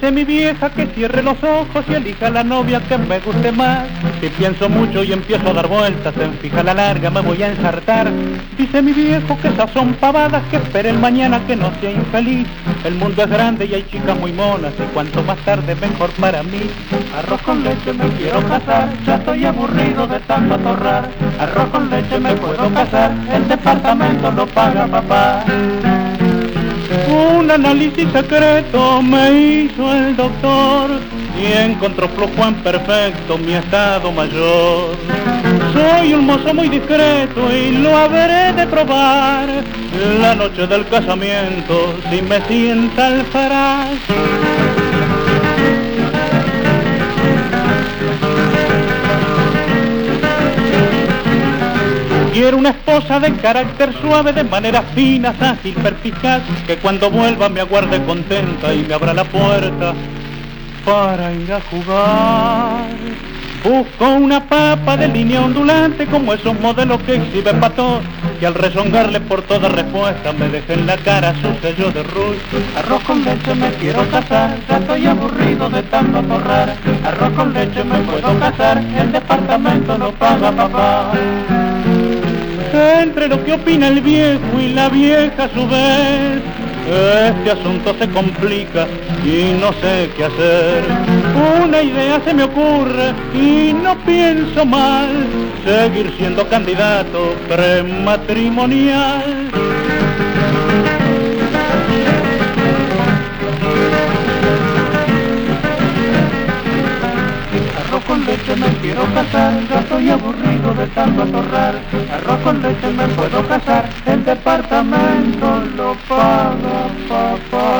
Dice mi vieja que cierre los ojos y elija la novia que me guste más. Si pienso mucho y empiezo a dar vueltas, en fija la larga me voy a ensartar. Dice mi viejo que esas son pavadas, que espere el mañana, que no sea infeliz. El mundo es grande y hay chicas muy monas, y cuanto más tarde mejor para mí. Arroz con leche me quiero casar, ya estoy aburrido de tanto atorrar. Arroz con leche me puedo casar, el departamento lo paga papá. Un análisis secreto me hizo el doctor y encontró flujo en perfecto mi estado mayor. Soy un mozo muy discreto y lo habré de probar la noche del casamiento si me sienta alfarás. Quiero una esposa de carácter suave, de maneras finas, ágil, perspicaz, que cuando vuelva me aguarde contenta y me abra la puerta para ir a jugar. Busco una papa de línea ondulante, como esos modelos que exhibe Pato, que al rezongarle por toda respuesta me deje en la cara su sello de Ruy. Arroz con leche me quiero casar, ya estoy aburrido de tanto atorrar. Arroz con leche me puedo casar, el departamento lo paga papá. Entre lo que opina el viejo y la vieja a su vez, este asunto se complica y no sé qué hacer. Una idea se me ocurre y no pienso mal, seguir siendo candidato prematrimonial. Arroz con leche me quiero casar, ya estoy aburrido de tanto atorrar. Arroz con leche me puedo casar, el departamento lo paga papá.